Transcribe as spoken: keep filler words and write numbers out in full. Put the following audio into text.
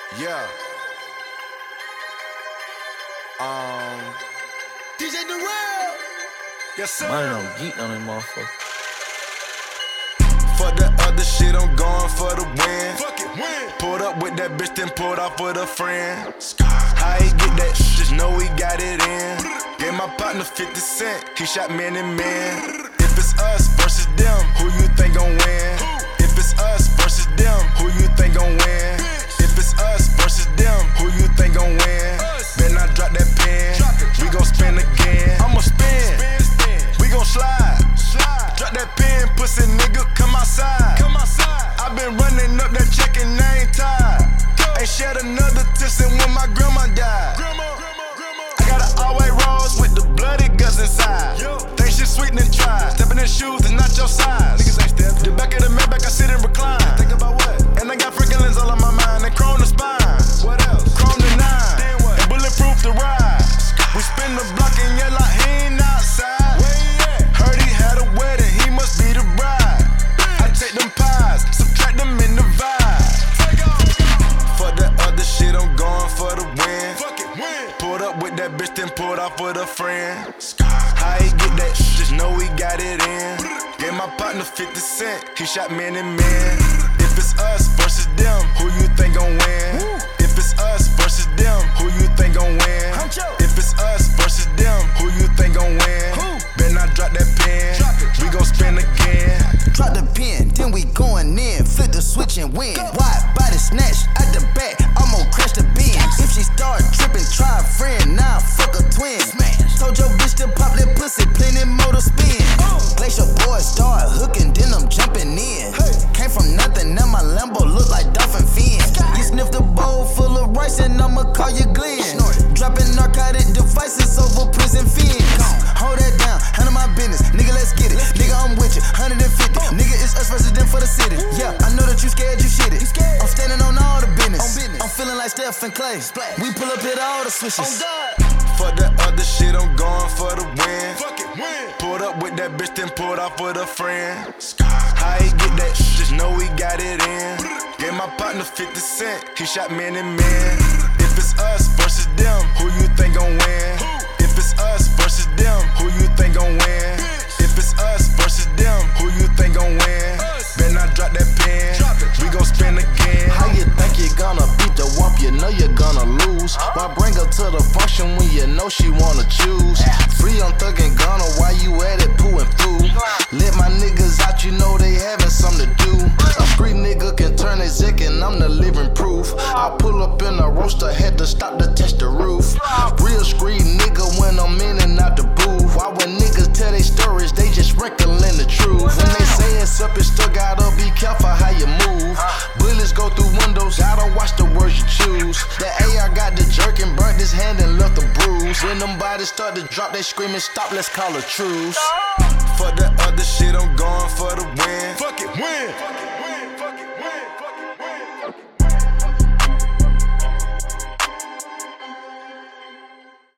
Yeah. Um. D J Durrell. Yes, sir. Money don't geek on that motherfucker. For the other shit, I'm going for the win. Fuck it, win. Pulled up with that bitch, then pulled off with a friend. How he get that shit? Just know he got it in. Gave my partner fifty cent, he shot man and man. If it's us versus them, who you think gon' win? If it's us versus them, who you think gon' win? If it's us versus them, who you think gon' win? Better not drop that pen, we gon' spin again. I'ma spin, we gon' slide. Drop that pen, pussy nigga, come outside. I been running up that check and I ain't tired. Ain't shed another tear since when my grandma died. I got an all-white rose with the bloody guts inside. Think shit sweet and try. Stepping in shoes and not your size. Niggas ain't stepping. The back of the Maybach, I sit and recline. Think about what? And I got freaking lens all on my mind. And chrome the spine. What else? Chrome the nine. Then what? And bulletproof the ride. We spin the block and yell like he ain't outside. Where he at? Heard he had a wedding, he must be the bride. I take them pies, subtract them in the vibe. For the other shit, I'm going for the win. Pulled up with that bitch, then pulled off with a friend. How he get that shit? Just know he got it in. Gave my partner fifty cent, he shot man and man. If it's us versus them, who you think gon' win? If it's us versus them, who you think gon' win? If it's us versus them, who you think gon' win? Better not drop that pen, we gon' spin again. Drop the pen, then we going in. Flip the switch and win. Wide body snatch at the back, I'ma crash the Benz. If she start tripping, try a friend, nah, fuck a twin. Told your bitch to pop that pussy, plenty motor spin. Glacier boy start hooking, then I'm jumping in. Came from nothing, now my Lambo look like dolphin fin. You sniff the bowl full of rice and I'ma call you Glenn. Dropping narcotic devices over prison fins. Hold that down, handle my business, nigga, let's get it. Nigga, I'm with you, one hundred fifty. Nigga, it's us versus them for the city. Yeah, I know that you scared, you shit it. I'm standing on all the business. I'm feeling like Steph and Clay. We pull up hit all the switches. For the other shit, I'm going for the win. Pulled up with that bitch, then pulled off with a friend. How he get that shit? Just know he got it in. Gave my partner fifty cent, he shot man and man. If it's us versus them, who you think gon' win? If it's us versus them, who you think gon' win? If it's us versus them, who you think gon' win? Better not drop that pen, we gon' spin again. How you think you gonna beat the wump? You know you're gonna lose. Why bring her to the function when you know she wanna choose? Free on Thug and Gunna, why you at it pooing through? Let my niggas out, you know they having something to do. A street nigga can turn exec and I'm the living proof. I pull up in a roaster, had to stop to test the roof. Real street nigga when I'm in and out the booth. Why when niggas tell they stories, they just wrinkling the truth. When they say it's up, it's still gotta be careful how you move. Bullets go through windows, gotta watch the words you choose. The A R got the jerk and burnt his hand and left a bruise. When them bodies start to drop, they screaming stop, let's call a truce. For the other shit, I'm going